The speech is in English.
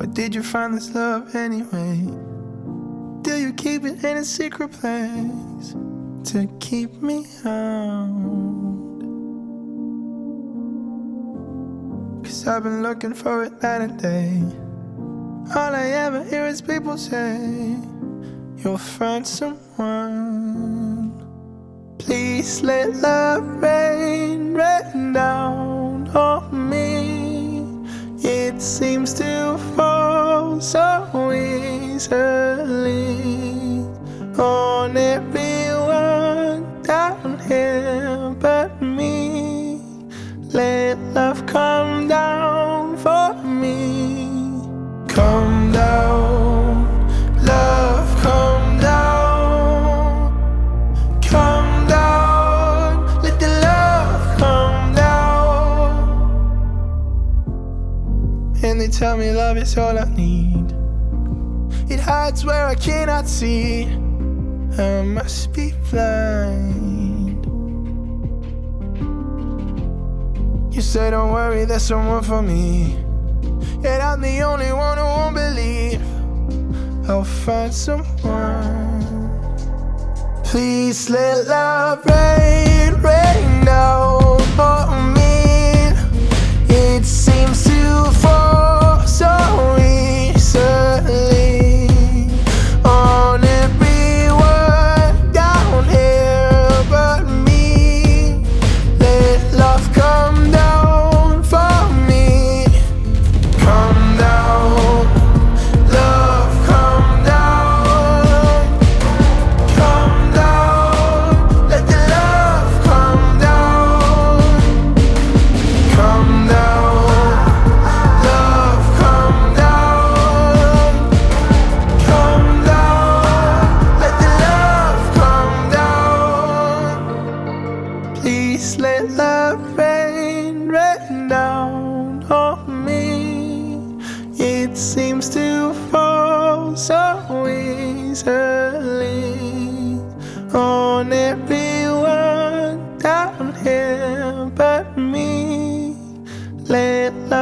Where did you find this love anyway? Do you keep it in a secret place to keep me out? 'Cause I've been looking for it night and day. All I ever hear is people say you'll find someone. Please let love rain down on me. It seems to fall so easily on everyone down here but me. Let love come down for me. Come down, love, come down. Come down, let the love come down. And they tell me love is all I need. It hides where I cannot see. I must be blind. You say don't worry, there's someone for me. Yet I'm the only one who won't believe I'll find someone. Please let love rain down on me. It seems to fall so easily on everyone down here but me. Let love come down for me. Come down, love, come down. Come down, let the love come down. Come down, love, come down. Come down, let the love come down. Please let love rain down on me. It seems to fall so easily on everyone down here but me. Let love